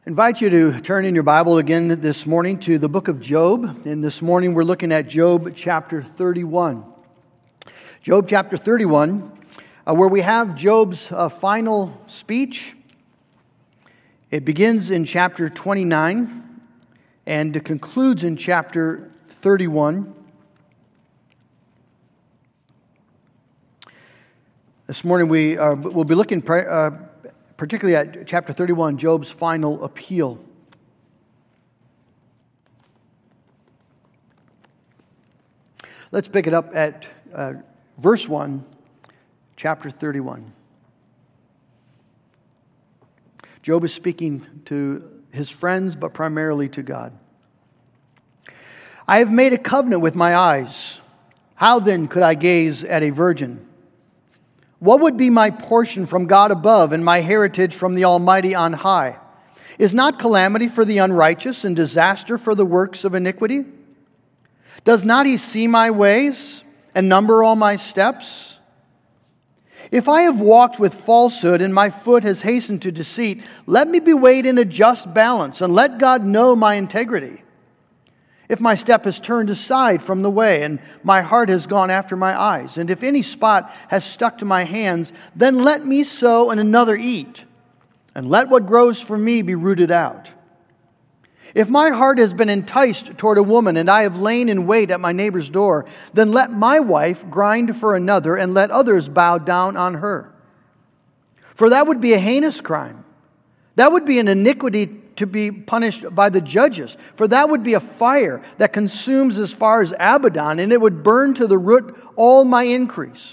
I invite you to turn in your Bible again this morning to the book of Job. And this morning we're looking at Job chapter 31. Job chapter 31, where we have Job's final speech. It begins in chapter 29 and concludes in chapter 31. This morning we'll be looking particularly at chapter 31, Job's final appeal. Let's pick it up at verse 1, chapter 31. Job is speaking to his friends, but primarily to God. I have made a covenant with my eyes. How then could I gaze at a virgin? What would be my portion from God above and my heritage from the Almighty on high? Is not calamity for the unrighteous and disaster for the works of iniquity? Does not He see my ways and number all my steps? If I have walked with falsehood and my foot has hastened to deceit, let me be weighed in a just balance and let God know my integrity. If my step has turned aside from the way, and my heart has gone after my eyes, and if any spot has stuck to my hands, then let me sow and another eat, and let what grows for me be rooted out. If my heart has been enticed toward a woman, and I have lain in wait at my neighbor's door, then let my wife grind for another, and let others bow down on her. For that would be a heinous crime. That would be an iniquity to be punished by the judges. For that would be a fire that consumes as far as Abaddon, and it would burn to the root all my increase.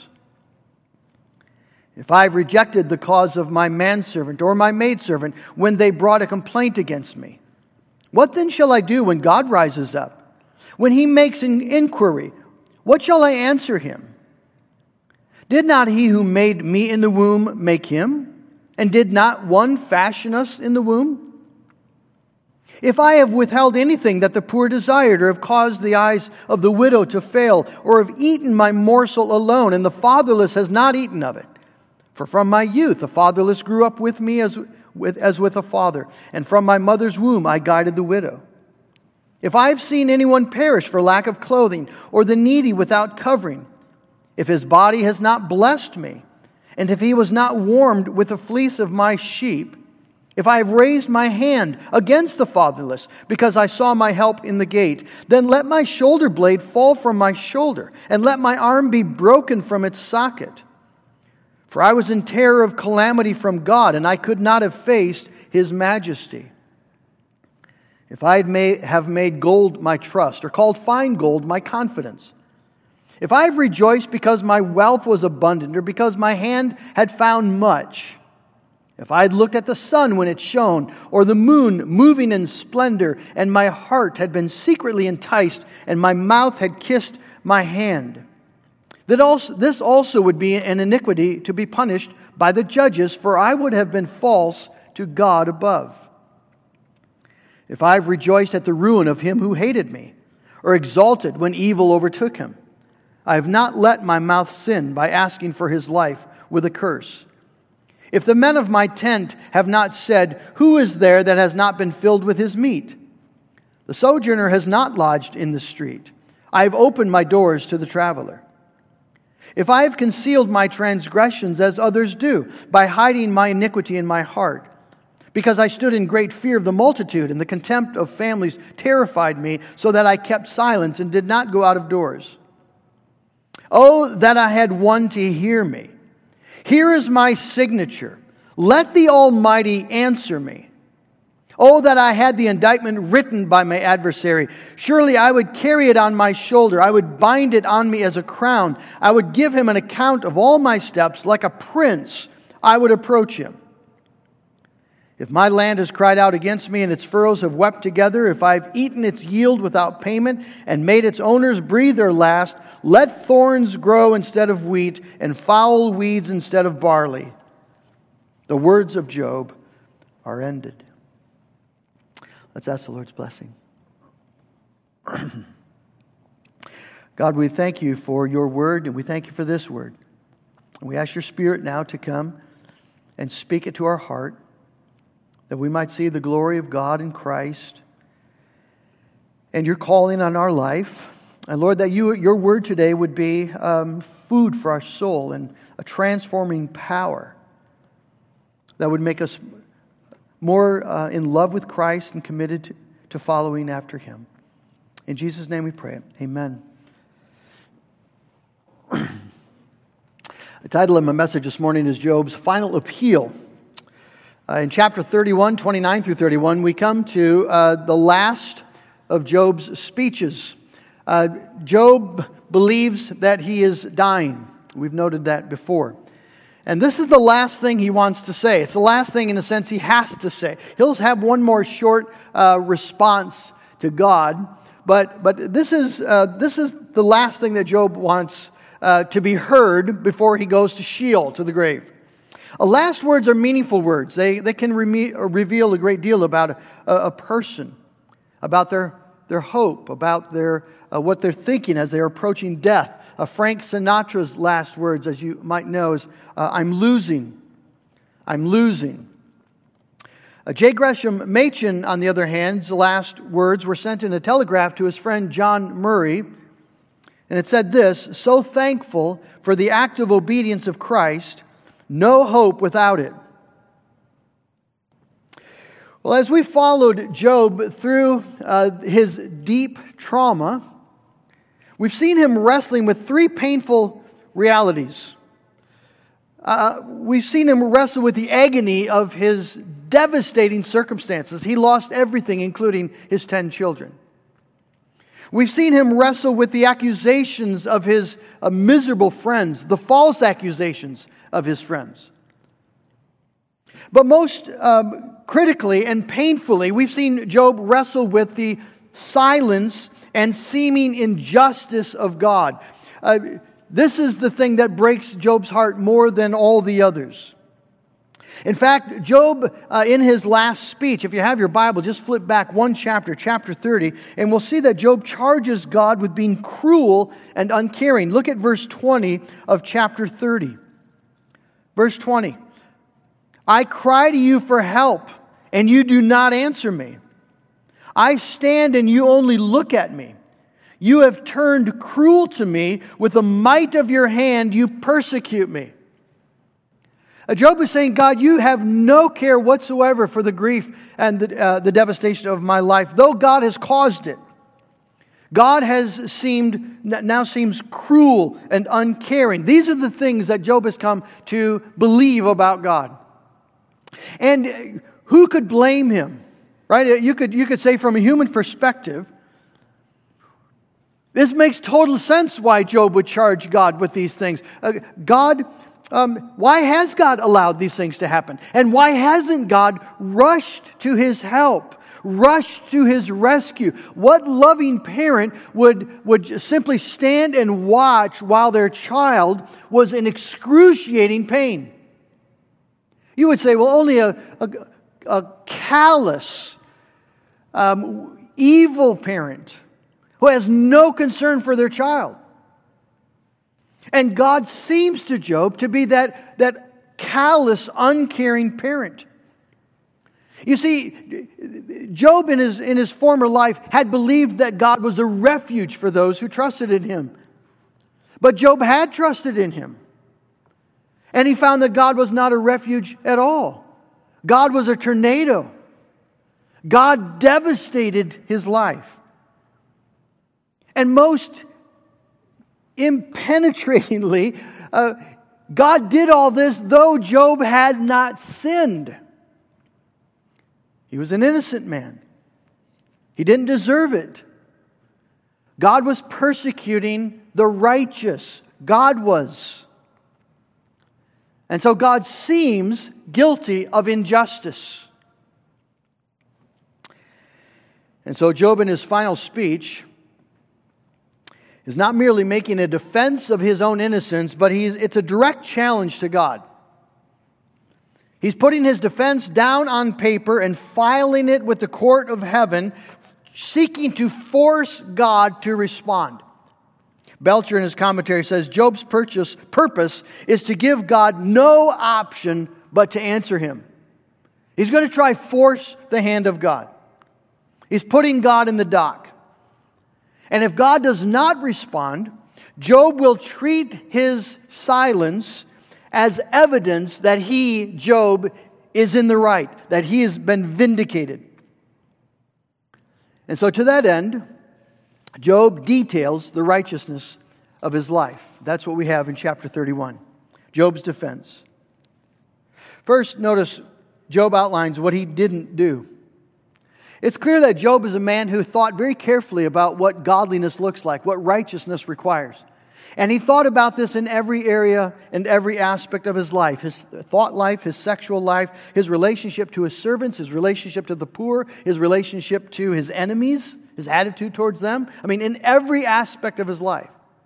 If I have rejected the cause of my manservant or my maidservant when they brought a complaint against me, what then shall I do when God rises up? When He makes an inquiry, what shall I answer Him? Did not He who made me in the womb make him? And did not one fashion us in the womb? If I have withheld anything that the poor desired, or have caused the eyes of the widow to fail, or have eaten my morsel alone, and the fatherless has not eaten of it. For from my youth the fatherless grew up with me as with a father, and from my mother's womb I guided the widow. If I have seen anyone perish for lack of clothing, or the needy without covering, if his body has not blessed me, and if he was not warmed with the fleece of my sheep, if I have raised my hand against the fatherless, because I saw my help in the gate, then let my shoulder blade fall from my shoulder, and let my arm be broken from its socket. For I was in terror of calamity from God, and I could not have faced His majesty. If I have made gold my trust, or called fine gold my confidence, if I have rejoiced because my wealth was abundant, or because my hand had found much, if I had looked at the sun when it shone, or the moon moving in splendor, and my heart had been secretly enticed, and my mouth had kissed my hand, this also would be an iniquity to be punished by the judges, for I would have been false to God above. If I have rejoiced at the ruin of him who hated me, or exulted when evil overtook him, I have not let my mouth sin by asking for his life with a curse. If the men of my tent have not said, who is there that has not been filled with his meat? The sojourner has not lodged in the street. I have opened my doors to the traveler. If I have concealed my transgressions as others do, by hiding my iniquity in my heart, because I stood in great fear of the multitude, and the contempt of families terrified me, so that I kept silence and did not go out of doors. Oh, that I had one to hear me. Here is my signature. Let the Almighty answer me. Oh, that I had the indictment written by my adversary. Surely I would carry it on my shoulder. I would bind it on me as a crown. I would give him an account of all my steps. Like a prince, I would approach him. If my land has cried out against me and its furrows have wept together, if I have eaten its yield without payment and made its owners breathe their last, let thorns grow instead of wheat and foul weeds instead of barley. The words of Job are ended. Let's ask the Lord's blessing. God, we thank you for your word, and we thank you for this word. And we ask your Spirit now to come and speak it to our heart, that we might see the glory of God in Christ and your calling on our life. And Lord, that your word today would be food for our soul and a transforming power that would make us more in love with Christ and committed to following after Him. In Jesus' name we pray. Amen. The title of my message this morning is Job's Final Appeal. In chapter 31, 29 through 31, we come to the last of Job's speeches. Job believes that he is dying. We've noted that before. And this is the last thing he wants to say. It's the last thing, in a sense, he has to say. He'll have one more short response to God, but this is the last thing that Job wants to be heard before he goes to Sheol, to the grave. Last words are meaningful words. They can reveal a great deal about a person, about their hope, about what they're thinking as they're approaching death. Frank Sinatra's last words, as you might know, is, I'm losing. I'm losing. J. Gresham Machen, on the other hand, the last words were sent in a telegraph to his friend John Murray. And it said this: so thankful for the act of obedience of Christ, no hope without it. Well, as we followed Job through his deep trauma, we've seen him wrestling with three painful realities. We've seen him wrestle with the agony of his devastating circumstances. He lost everything, including his 10 children. We've seen him wrestle with the accusations of his miserable friends, the false accusations of his friends. But most critically and painfully, we've seen Job wrestle with the silence and seeming injustice of God. This is the thing that breaks Job's heart more than all the others. In fact, Job, in his last speech, if you have your Bible, just flip back one chapter, chapter 30, and we'll see that Job charges God with being cruel and uncaring. Look at verse 20 of chapter 30. Verse 20. I cry to you for help, and you do not answer me. I stand and you only look at me. You have turned cruel to me. With the might of your hand, you persecute me. Job is saying, God, you have no care whatsoever for the grief and the devastation of my life, though God has caused it. God now seems cruel and uncaring. These are the things that Job has come to believe about God. And who could blame him? Right? You could say from a human perspective, this makes total sense why Job would charge God with these things. Why has God allowed these things to happen? And why hasn't God rushed to his help, rushed to his rescue? What loving parent would simply stand and watch while their child was in excruciating pain? You would say, well, only a callous, evil parent who has no concern for their child. And God seems to Job to be that callous, uncaring parent. You see, Job in his former life had believed that God was a refuge for those who trusted in Him. But Job had trusted in Him. And he found that God was not a refuge at all. God was a tornado. God devastated his life. And most impenetratingly, God did all this though Job had not sinned. He was an innocent man. He didn't deserve it. God was persecuting the righteous. God was. And so God seems guilty of injustice. And so Job, in his final speech, is not merely making a defense of his own innocence, but it's a direct challenge to God. He's putting his defense down on paper and filing it with the court of heaven, seeking to force God to respond. Belcher in his commentary says, Job's purpose is to give God no option but to answer him. He's going to try force the hand of God. He's putting God in the dock. And if God does not respond, Job will treat his silence as evidence that he, Job, is in the right, that he has been vindicated. And so to that end, Job details the righteousness of his life. That's what we have in chapter 31. Job's defense. First, notice Job outlines what he didn't do. It's clear that Job is a man who thought very carefully about what godliness looks like, what righteousness requires. And he thought about this in every area and every aspect of his life. His thought life, his sexual life, his relationship to his servants, his relationship to the poor, his relationship to his enemies, his attitude towards them. I mean, in every aspect of his life.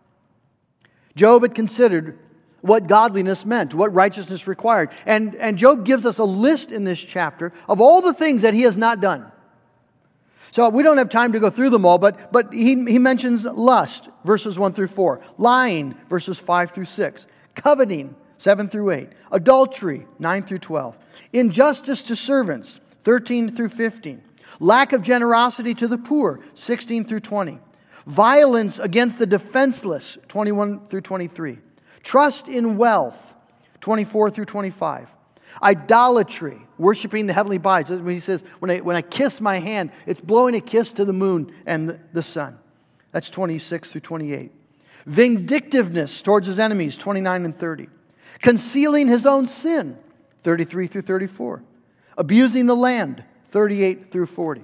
Job had considered what godliness meant, what righteousness required. And Job gives us a list in this chapter of all the things that he has not done. So we don't have time to go through them all, but he mentions lust, verses 1 through 4, lying, verses 5 through 6, coveting, 7 through 8, adultery, 9 through 12, injustice to servants, 13 through 15, lack of generosity to the poor, 16 through 20, violence against the defenseless, 21 through 23, trust in wealth, 24 through 25, idolatry, worshiping the heavenly bodies. When he says, when I kiss my hand, it's blowing a kiss to the moon and the sun. That's 26 through 28. Vindictiveness towards his enemies, 29 and 30. Concealing his own sin, 33 through 34. Abusing the land, 38 through 40.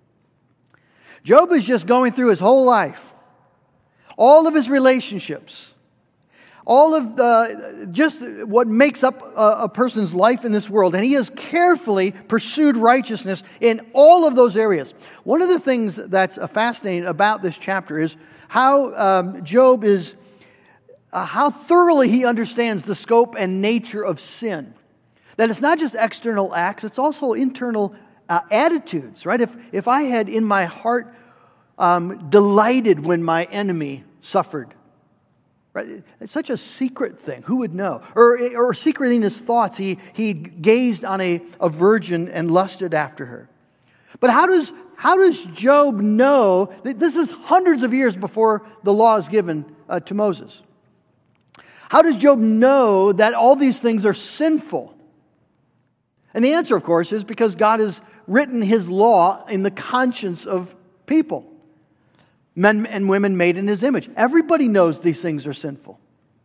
Job is just going through his whole life. All of his relationships. All of just what makes up a person's life in this world. And he has carefully pursued righteousness in all of those areas. One of the things that's fascinating about this chapter is how Job is, how thoroughly he understands the scope and nature of sin. That it's not just external acts, it's also internal attitudes, right? If I had in my heart delighted when my enemy suffered, right? It's such a secret thing. Who would know? Or secret in his thoughts, he gazed on a virgin and lusted after her. But how does Job know that this is hundreds of years before the law is given to Moses? How does Job know that all these things are sinful? And the answer, of course, is because God has written His law in the conscience of people. Men and women made in His image. Everybody knows these things are sinful.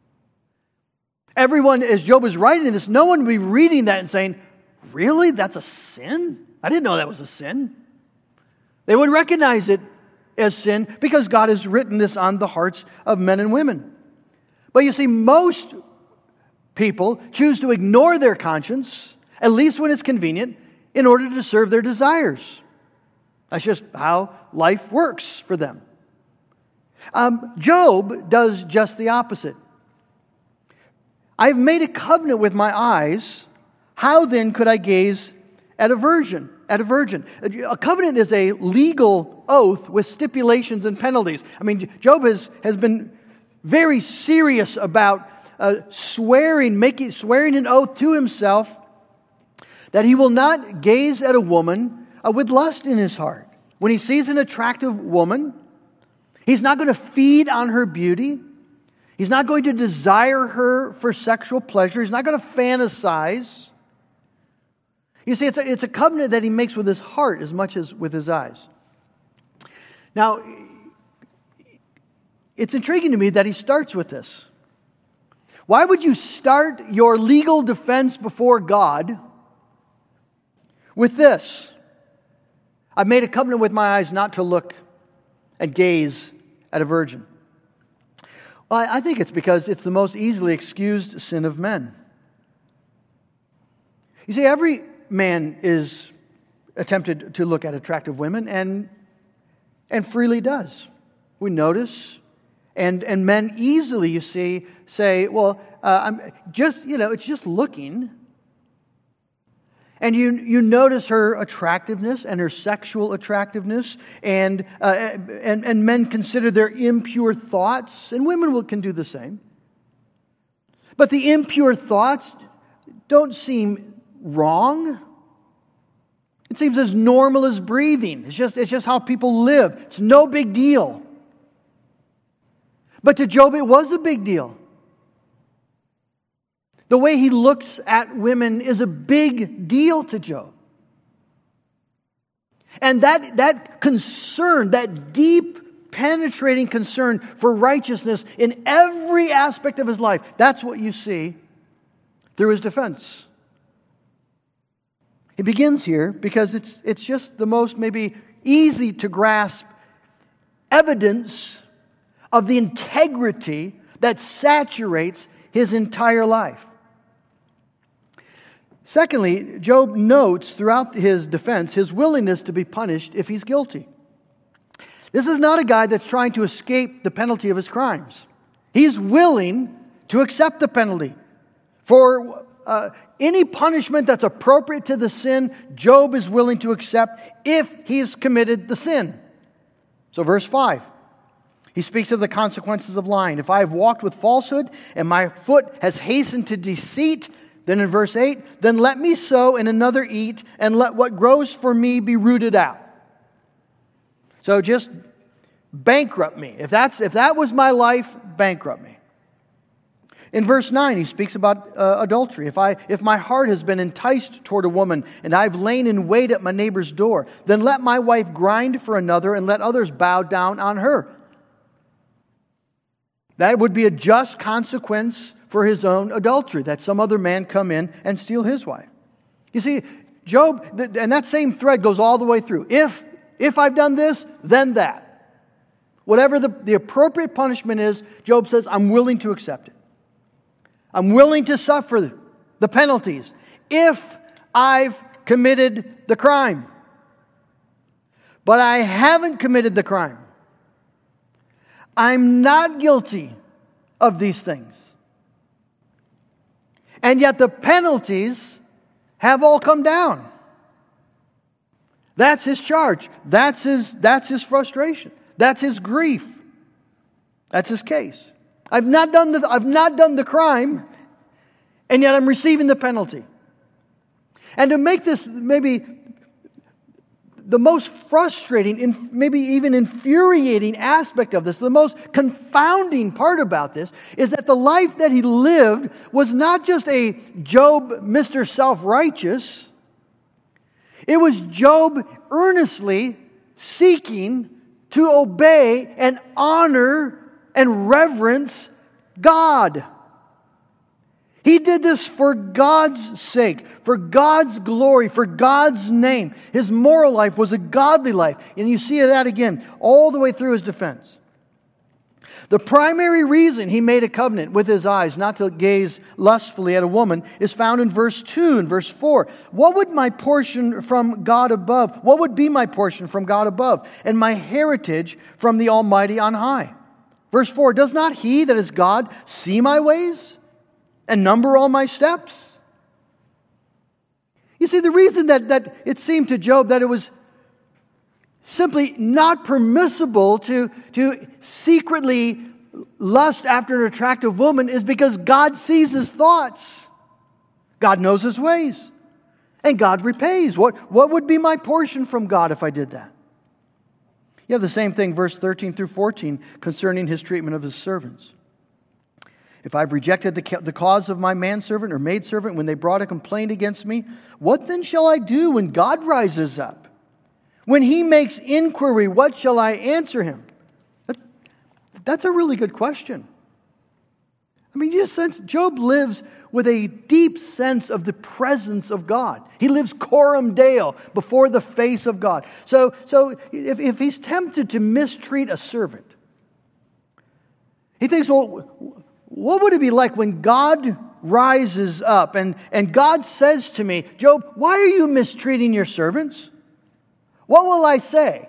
Everyone, as Job is writing this, no one would be reading that and saying, really? That's a sin? I didn't know that was a sin. They would recognize it as sin because God has written this on the hearts of men and women. But you see, most people choose to ignore their conscience, at least when it's convenient, in order to serve their desires. That's just how life works for them. Job does just the opposite. I've made a covenant with my eyes. How then could I gaze at a virgin? A covenant is a legal oath with stipulations and penalties. I mean, Job has been very serious about swearing an oath to himself that he will not gaze at a woman with lust in his heart. When he sees an attractive woman, he's not going to feed on her beauty. He's not going to desire her for sexual pleasure. He's not going to fantasize. You see, it's a covenant that he makes with his heart as much as with his eyes. Now, it's intriguing to me that he starts with this. Why would you start your legal defense before God with this? I've made a covenant with my eyes not to look and gaze at a virgin. Well, I think it's because it's the most easily excused sin of men. You see, every man is attempted to look at attractive women and freely does. We notice, and men easily, you see, say, well, I'm just, it's just looking. And you notice her attractiveness and her sexual attractiveness, and men consider their impure thoughts, and women can do the same. But the impure thoughts don't seem wrong. It seems as normal as breathing. It's just how people live. It's no big deal. But to Job, it was a big deal. The way he looks at women is a big deal to Job. And that concern, that deep, penetrating concern for righteousness in every aspect of his life, that's what you see through his defense. He begins here because it's just the most maybe easy to grasp evidence of the integrity that saturates his entire life. Secondly, Job notes throughout his defense his willingness to be punished if he's guilty. This is not a guy that's trying to escape the penalty of his crimes. He's willing to accept the penalty. For any punishment that's appropriate to the sin, Job is willing to accept if he's committed the sin. So verse 5, he speaks of the consequences of lying. If I have walked with falsehood and my foot has hastened to deceit, then in verse 8, then let me sow and another eat, and let what grows for me be rooted out. So just bankrupt me. If that was my life, bankrupt me. In verse 9, he speaks about adultery. If my heart has been enticed toward a woman, and I've lain in wait at my neighbor's door, then let my wife grind for another, and let others bow down on her. That would be a just consequence for his own adultery, that some other man come in and steal his wife. You see, Job, and that same thread goes all the way through. If I've done this, then that. Whatever the appropriate punishment is, Job says, I'm willing to accept it. I'm willing to suffer the penalties if I've committed the crime. But I haven't committed the crime. I'm not guilty of these things. And yet the penalties have all come down. That's his charge. That's his frustration. That's his grief. That's his case. I've not done the crime, and yet I'm receiving the penalty. And to make this maybe the most frustrating, maybe even infuriating aspect of this, the most confounding part about this, is that the life that he lived was not just a Job Mr. Self-Righteous. It was Job earnestly seeking to obey and honor and reverence God. He did this for God's sake, for God's glory, for God's name. His moral life was a godly life. And you see that again all the way through his defense. The primary reason he made a covenant with his eyes not to gaze lustfully at a woman is found in verse 2 and verse 4. What would my portion from God above? What would be my portion from God above? And my heritage from the Almighty on high? Verse 4, does not He that is God see my ways and number all my steps? You see, the reason that it seemed to Job that it was simply not permissible to secretly lust after an attractive woman is because God sees his thoughts. God knows his ways. And God repays. What would be my portion from God if I did that? You have the same thing, verse 13 through 14, concerning his treatment of his servants. If I've rejected the cause of my manservant or maidservant when they brought a complaint against me, what then shall I do when God rises up? When He makes inquiry, what shall I answer Him? That's a really good question. I mean, you sense Job lives with a deep sense of the presence of God. He lives coram Deo, before the face of God. So if he's tempted to mistreat a servant, he thinks, well, what would it be like when God rises up and God says to me, Job, why are you mistreating your servants? What will I say?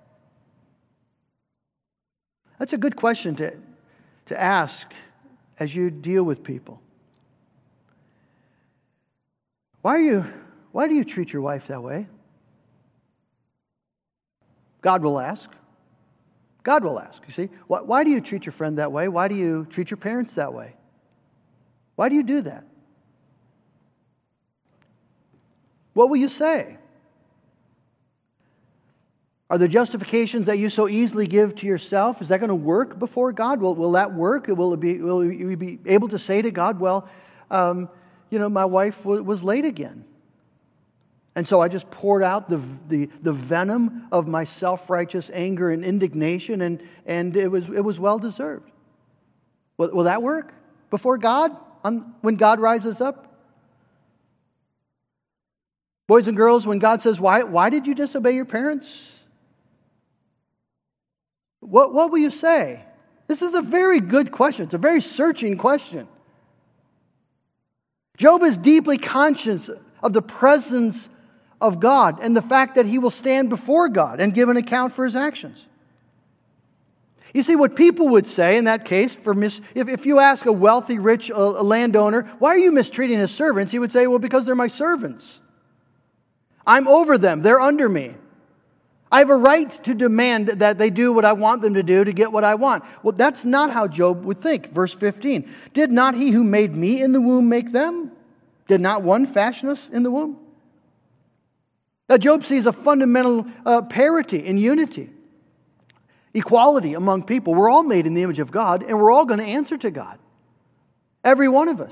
That's a good question to ask as you deal with people. Why do you treat your wife that way? God will ask. God will ask, you see. Why do you treat your friend that way? Why do you treat your parents that way? Why do you do that? What will you say? Are the justifications that you so easily give to yourself, is that going to work before God? Will that work? Will you be able to say to God, well, my wife was late again, and so I just poured out the venom of my self-righteous anger and indignation, and it was well deserved. Will that work before God when God rises up? Boys and girls, when God says, why did you disobey your parents? What will you say? This is a very good question. It's a very searching question. Job is deeply conscious of the presence of God and the fact that he will stand before God and give an account for his actions. You see, what people would say in that case, if you ask a wealthy, rich landowner, why are you mistreating his servants? He would say, well, because they're my servants. I'm over them. They're under me. I have a right to demand that they do what I want them to do to get what I want. Well, that's not how Job would think. Verse 15. Did not he who made me in the womb make them? Did not one fashion us in the womb? Now, Job sees a fundamental parity and unity, equality among people. We're all made in the image of God, and we're all going to answer to God. Every one of us.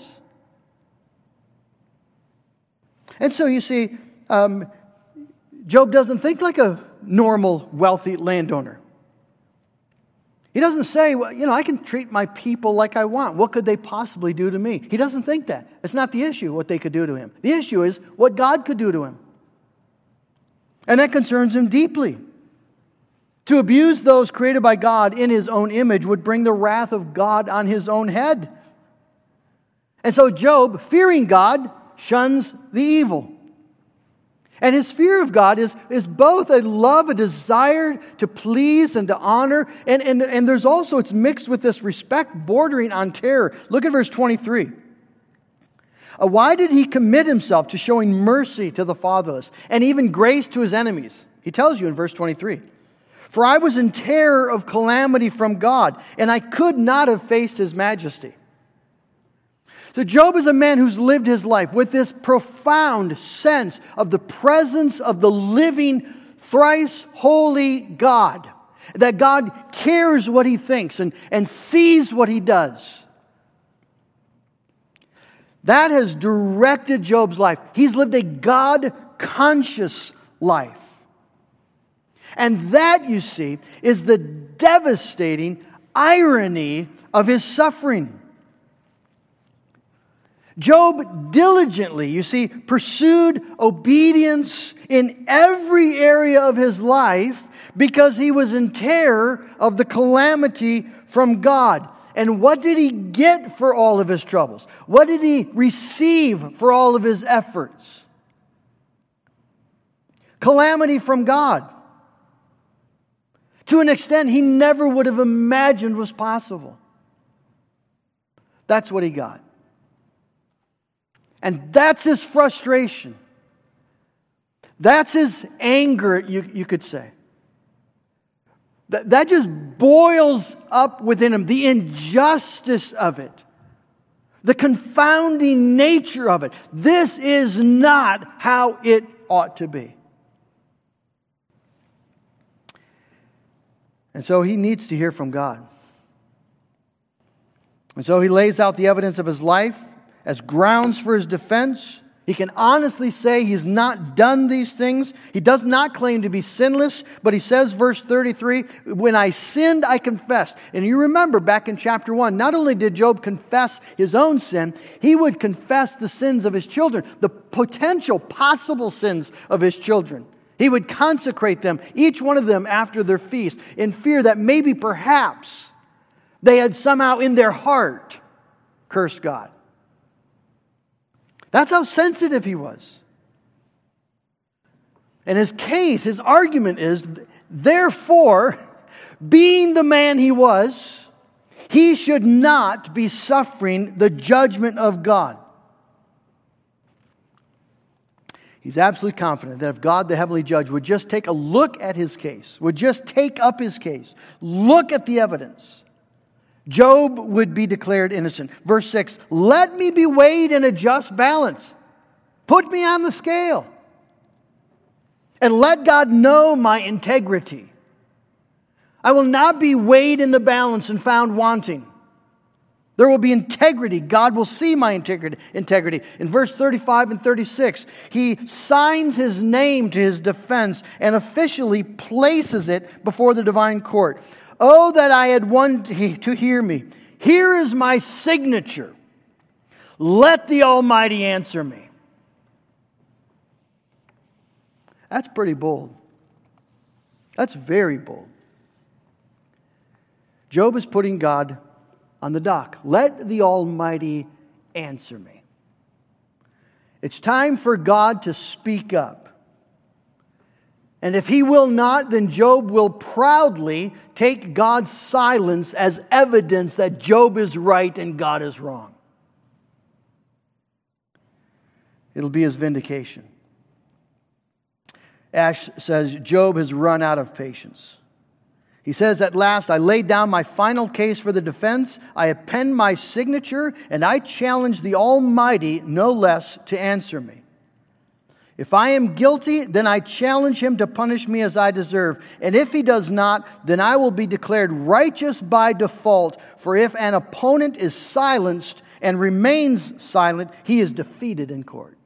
And so you see, Job doesn't think like a normal, wealthy landowner. He doesn't say, well, I can treat my people like I want. What could they possibly do to me? He doesn't think that. It's not the issue, what they could do to him. The issue is what God could do to him. And that concerns him deeply. To abuse those created by God in His own image would bring the wrath of God on His own head. And so Job, fearing God, shuns the evil. And his fear of God is both a love, a desire to please and to honor, and there's also, it's mixed with this respect bordering on terror. Look at verse 23. Why did he commit himself to showing mercy to the fatherless and even grace to his enemies? He tells you in verse 23. For I was in terror of calamity from God, and I could not have faced His majesty. So Job is a man who's lived his life with this profound sense of the presence of the living, thrice holy God. That God cares what He thinks and sees what He does. That has directed Job's life. He's lived a God-conscious life. And that, you see, is the devastating irony of his suffering. Job diligently, you see, pursued obedience in every area of his life because he was in terror of the calamity from God. And what did he get for all of his troubles? What did he receive for all of his efforts? Calamity from God. To an extent he never would have imagined was possible. That's what he got. And that's his frustration. That's his anger, you could say. That just boils up within him. The injustice of it. The confounding nature of it. This is not how it ought to be. And so he needs to hear from God. And so he lays out the evidence of his life as grounds for his defense. He can honestly say he's not done these things. He does not claim to be sinless, but he says, verse 33, when I sinned, I confessed. And you remember back in chapter 1, not only did Job confess his own sin, he would confess the sins of his children, the potential, possible sins of his children. He would consecrate them, each one of them after their feast, in fear that maybe perhaps they had somehow in their heart cursed God. That's how sensitive he was. And his case, his argument is, therefore, being the man he was, he should not be suffering the judgment of God. He's absolutely confident that if God, the heavenly judge, would just take a look at his case, would just take up his case, look at the evidence, Job would be declared innocent. Verse 6, let me be weighed in a just balance. Put me on the scale. and let God know my integrity. I will not be weighed in the balance and found wanting. There will be integrity. God will see my integrity. In verse 35 and 36, He signs His name to His defense and officially places it before the divine court. Oh, that I had one to hear me. Here is my signature. Let the Almighty answer me. That's pretty bold. That's very bold. Job is putting God on the dock. Let the Almighty answer me. It's time for God to speak up. And if He will not, then Job will proudly take God's silence as evidence that Job is right and God is wrong. It'll be his vindication. Ash says, Job has run out of patience. He says, at last, I laid down my final case for the defense. I append my signature, and I challenge the Almighty, no less, to answer me. If I am guilty, then I challenge Him to punish me as I deserve. And if He does not, then I will be declared righteous by default. For if an opponent is silenced and remains silent, he is defeated in court.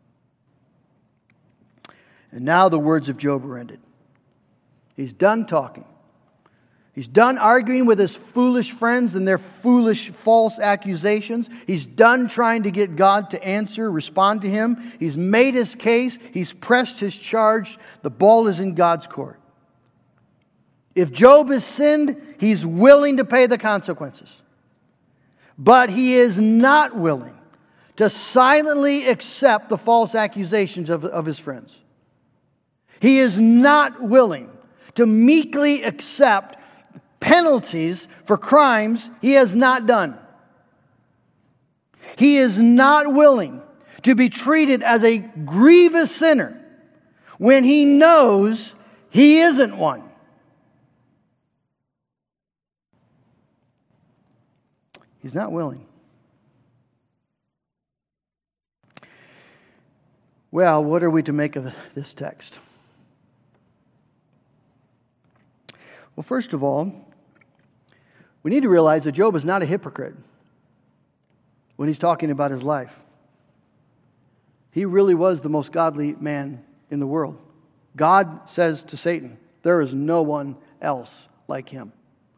And now the words of Job are ended. He's done talking. He's done arguing with his foolish friends and their foolish false accusations. He's done trying to get God to answer, respond to him. He's made his case. He's pressed his charge. The ball is in God's court. If Job has sinned, he's willing to pay the consequences. But he is not willing to silently accept the false accusations of his friends. He is not willing to meekly accept penalties for crimes he has not done. He is not willing to be treated as a grievous sinner when he knows he isn't one. He's not willing. Well, what are we to make of this text? Well, first of all, we need to realize that Job is not a hypocrite when he's talking about his life. He really was the most godly man in the world. God says to Satan, there is no one else like him.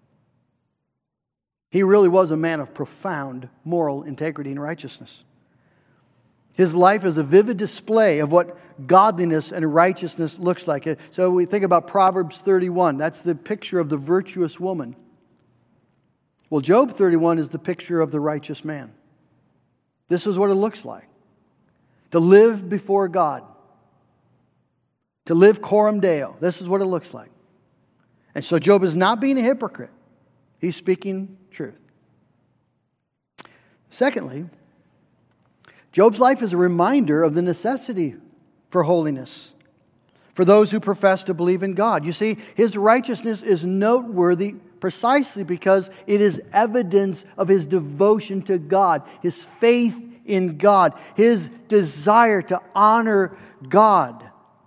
He really was a man of profound moral integrity and righteousness. His life is a vivid display of what godliness and righteousness looks like. So we think about Proverbs 31. That's the picture of the virtuous woman. Well, Job 31 is the picture of the righteous man. This is what it looks like. To live before God. To live coram Deo. This is what it looks like. And so Job is not being a hypocrite. He's speaking truth. Secondly, Job's life is a reminder of the necessity for holiness for those who profess to believe in God. You see, his righteousness is noteworthy precisely because it is evidence of his devotion to God, his faith in God, his desire to honor God.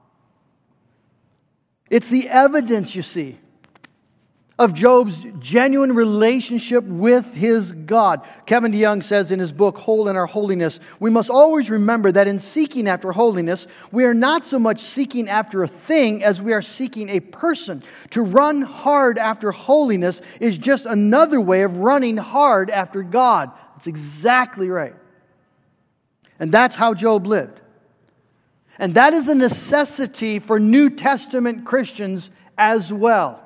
It's the evidence, you see, of Job's genuine relationship with his God. Kevin DeYoung says in his book, Whole in Our Holiness, we must always remember that in seeking after holiness, we are not so much seeking after a thing as we are seeking a person. To run hard after holiness is just another way of running hard after God. That's exactly right. And that's how Job lived. And that is a necessity for New Testament Christians as well.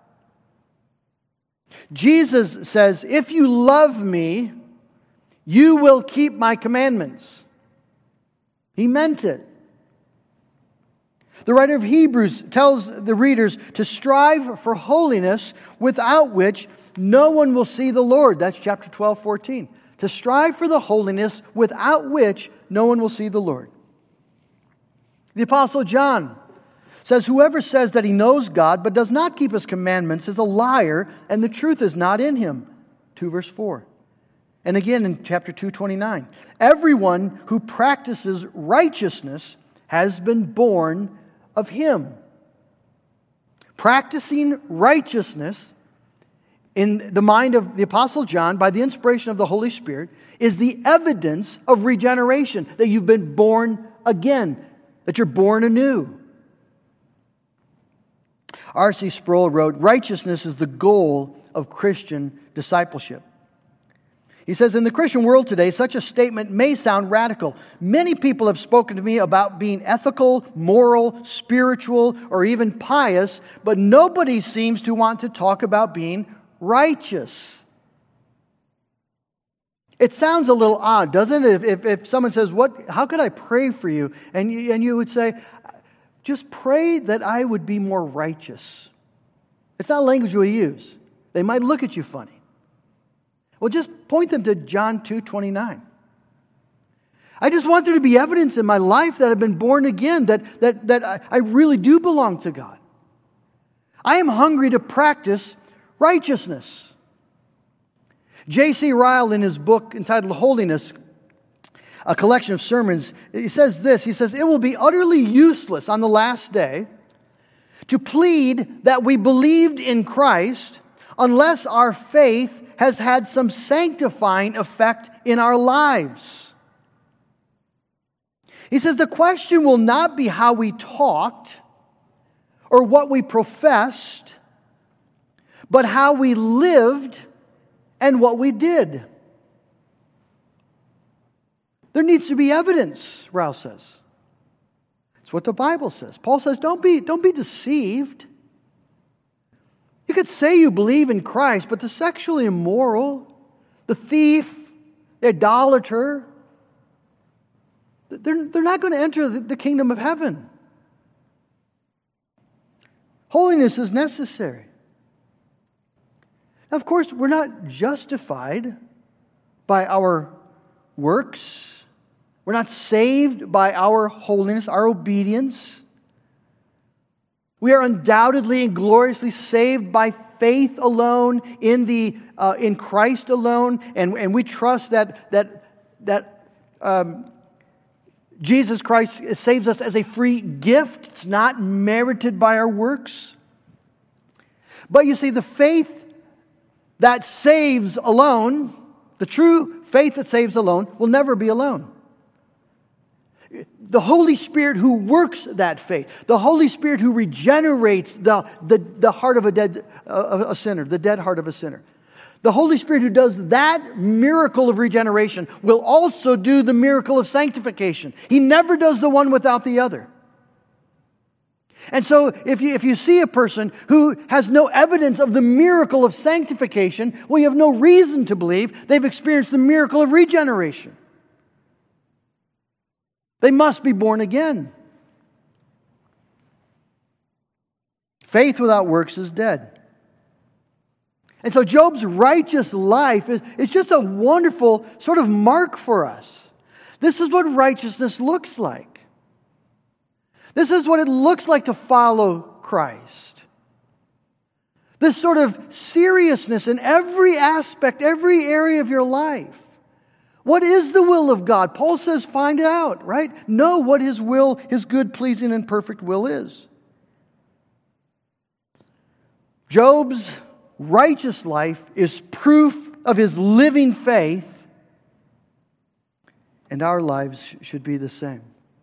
Jesus says, if you love me, you will keep my commandments. He meant it. The writer of Hebrews tells the readers to strive for holiness without which no one will see the Lord. That's chapter 12, 14. To strive for the holiness without which no one will see the Lord. The Apostle John says, whoever says that he knows God but does not keep His commandments is a liar, and the truth is not in him. 2 verse 4. And again in chapter 2:29. Everyone who practices righteousness has been born of Him. Practicing righteousness in the mind of the Apostle John by the inspiration of the Holy Spirit is the evidence of regeneration, that you've been born again, that you're born anew. R.C. Sproul wrote, "Righteousness is the goal of Christian discipleship." He says, "In the Christian world today, such a statement may sound radical. Many people have spoken to me about being ethical, moral, spiritual, or even pious, but nobody seems to want to talk about being righteous." It sounds a little odd, doesn't it? If someone says, how could I pray for you? And you would say, just pray that I would be more righteous. It's not language we use. They might look at you funny. Well, just point them to John 2:29. I just want there to be evidence in my life that I've been born again, that I really do belong to God. I am hungry to practice righteousness. J.C. Ryle, in his book entitled Holiness, a collection of sermons, he says this. He says, "It will be utterly useless on the last day to plead that we believed in Christ unless our faith has had some sanctifying effect in our lives." He says, "The question will not be how we talked or what we professed, but how we lived and what we did." There needs to be evidence, Ryle says. It's what the Bible says. Paul says, don't be deceived. You could say you believe in Christ, but the sexually immoral, the thief, the idolater, they're not going to enter the kingdom of heaven. Holiness is necessary. Now, of course, we're not justified by our works. We're not saved by our holiness, our obedience. We are undoubtedly and gloriously saved by faith alone, in Christ alone, and we trust that Jesus Christ saves us as a free gift. It's not merited by our works. But you see, the faith that saves alone, the true faith that saves alone, will never be alone. The Holy Spirit who works that faith, the Holy Spirit who regenerates the heart of a sinner, the dead heart of a sinner, the Holy Spirit who does that miracle of regeneration will also do the miracle of sanctification. He never does the one without the other. And so if you see a person who has no evidence of the miracle of sanctification, well, you have no reason to believe they've experienced the miracle of regeneration. They must be born again. Faith without works is dead. And so Job's righteous life is just a wonderful sort of mark for us. This is what righteousness looks like. This is what it looks like to follow Christ. This sort of seriousness in every aspect, every area of your life. What is the will of God? Paul says, find it out, right? Know what His will, His good, pleasing, and perfect will is. Job's righteous life is proof of his living faith, and our lives should be the same.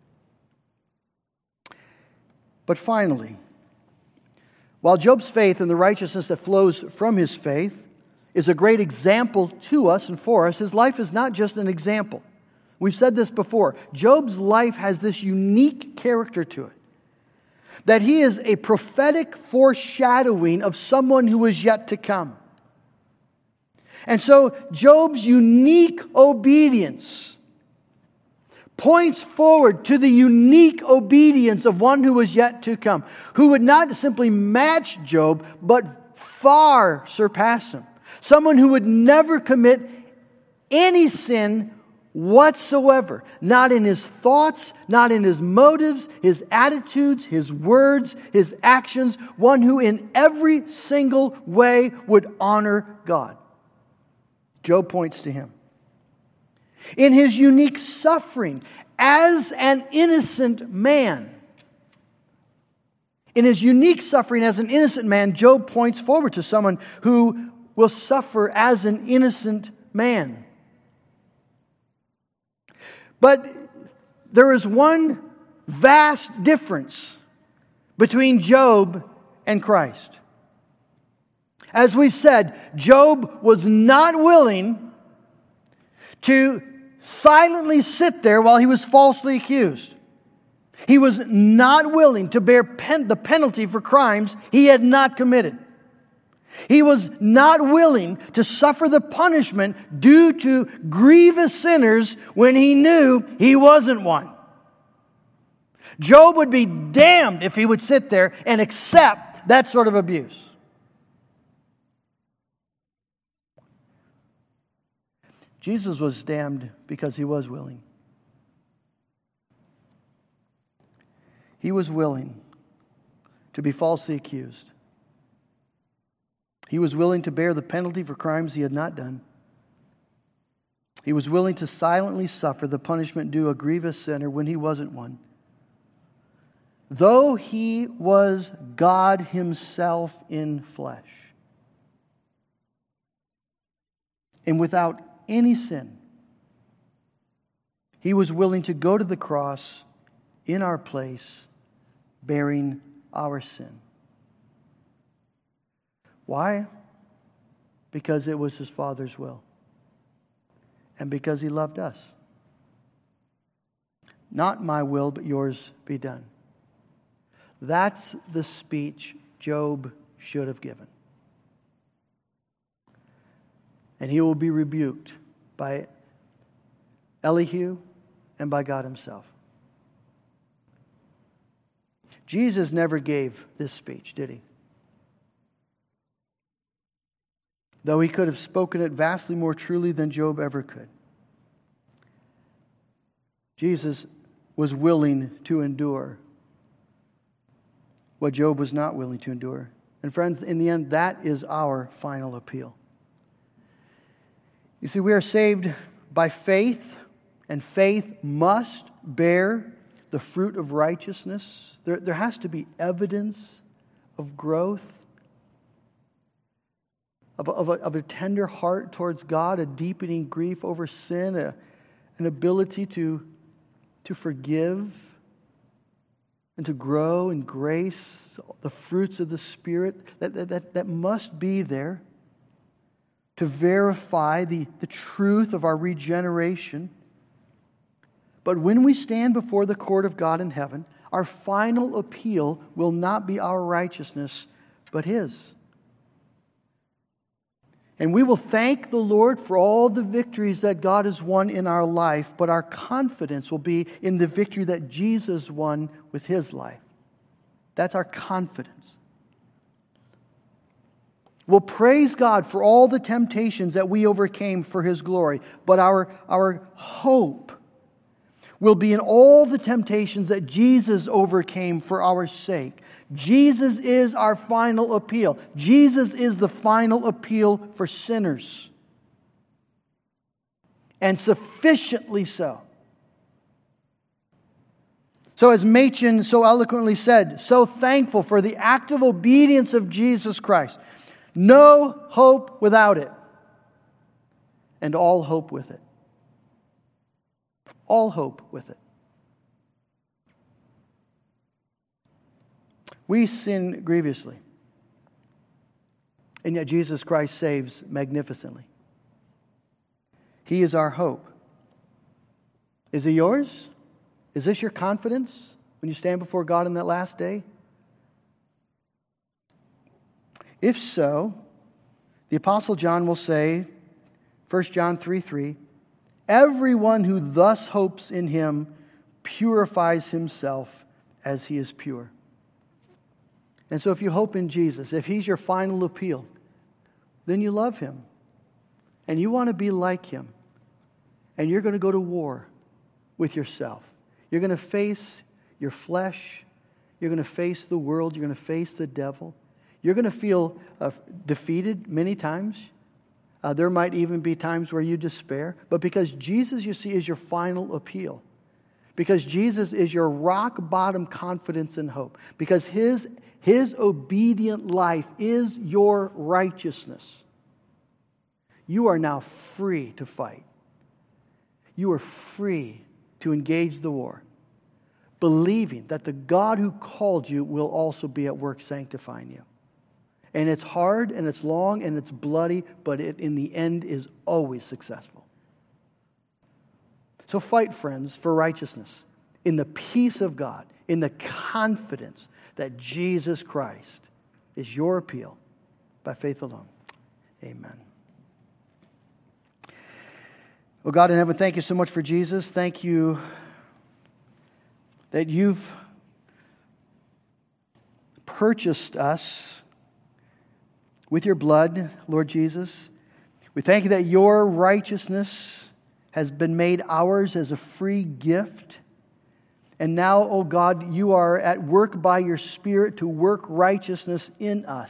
But finally, while Job's faith and the righteousness that flows from his faith is a great example to us and for us, his life is not just an example. We've said this before. Job's life has this unique character to it, that he is a prophetic foreshadowing of someone who is yet to come. And so Job's unique obedience points forward to the unique obedience of one who was yet to come, who would not simply match Job, but far surpass him. Someone who would never commit any sin whatsoever. Not in his thoughts, not in his motives, his attitudes, his words, his actions. One who in every single way would honor God. Job points to him. In his unique suffering as an innocent man, In his unique suffering as an innocent man, Job points forward to someone who will suffer as an innocent man. But there is one vast difference between Job and Christ. As we've said, Job was not willing to silently sit there while he was falsely accused. He was not willing to bear the penalty for crimes he had not committed. He was not willing to suffer the punishment due to grievous sinners when he knew he wasn't one. Job would be damned if he would sit there and accept that sort of abuse. Jesus was damned because he was willing. He was willing to be falsely accused. He was willing to bear the penalty for crimes he had not done. He was willing to silently suffer the punishment due a grievous sinner when he wasn't one. Though he was God himself in flesh, and without any sin, he was willing to go to the cross in our place, bearing our sin. Why? Because it was his Father's will. And because he loved us. Not my will, but yours be done. That's the speech Job should have given. And he will be rebuked by Elihu and by God himself. Jesus never gave this speech, did he? Though he could have spoken it vastly more truly than Job ever could. Jesus was willing to endure what Job was not willing to endure. And friends, in the end, that is our final appeal. You see, we are saved by faith, and faith must bear the fruit of righteousness. There has to be evidence of growth, of a tender heart towards God, a deepening grief over sin, an ability to forgive and to grow in grace, the fruits of the Spirit that must be there to verify the truth of our regeneration. But when we stand before the court of God in heaven, our final appeal will not be our righteousness, but His. And we will thank the Lord for all the victories that God has won in our life, but our confidence will be in the victory that Jesus won with His life. That's our confidence. We'll praise God for all the temptations that we overcame for His glory, but our hope will be in all the temptations that Jesus overcame for our sake. Jesus is our final appeal. Jesus is the final appeal for sinners. And sufficiently so. So as Machen so eloquently said, so thankful for the active obedience of Jesus Christ. No hope without it. And all hope with it. All hope with it. We sin grievously. And yet Jesus Christ saves magnificently. He is our hope. Is it yours? Is this your confidence when you stand before God in that last day? If so, the Apostle John will say, 1 John 3:3, everyone who thus hopes in Him purifies himself as He is pure. And so if you hope in Jesus, if He's your final appeal, then you love Him. And you want to be like Him. And you're going to go to war with yourself. You're going to face your flesh. You're going to face the world. You're going to face the devil. You're going to feel defeated many times. There might even be times where you despair. But because Jesus, you see, is your final appeal, Because Jesus is your rock bottom confidence and hope. Because His obedient life is your righteousness. You are now free to fight. You are free to engage the war, believing that the God who called you will also be at work sanctifying you. And it's hard, and it's long, and it's bloody, but it in the end is always successful. So fight, friends, for righteousness in the peace of God, in the confidence that Jesus Christ is your appeal by faith alone. Amen. Well, God in heaven, thank you so much for Jesus. Thank you that you've purchased us with your blood, Lord Jesus. We thank you that your righteousness has been made ours as a free gift. And now, oh God, you are at work by your Spirit to work righteousness in us.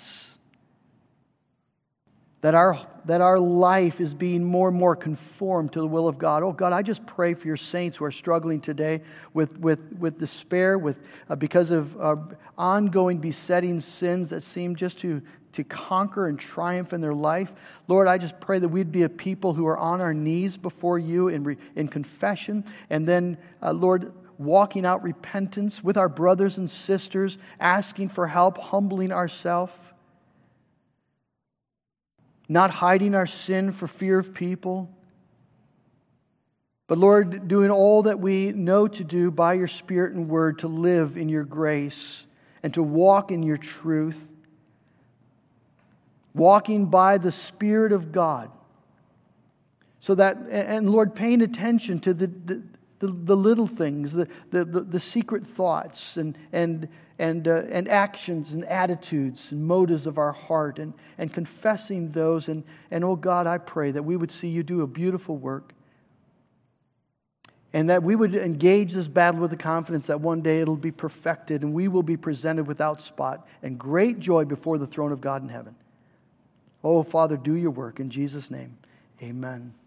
That our life is being more and more conformed to the will of God. Oh God, I just pray for your saints who are struggling today with despair, because of ongoing besetting sins that seem just to conquer and triumph in their life. Lord, I just pray that we'd be a people who are on our knees before you in confession, and then, Lord, walking out repentance with our brothers and sisters, asking for help, humbling ourselves. Not hiding our sin for fear of people, but Lord, doing all that we know to do by your Spirit and Word to live in your grace and to walk in your truth, walking by the Spirit of God. So that, and Lord, paying attention to the little things, the secret thoughts and actions and attitudes and motives of our heart, and confessing those. And oh God, I pray that we would see you do a beautiful work, and that we would engage this battle with the confidence that one day it'll be perfected and we will be presented without spot and great joy before the throne of God in heaven. Oh Father, do your work in Jesus' name. Amen.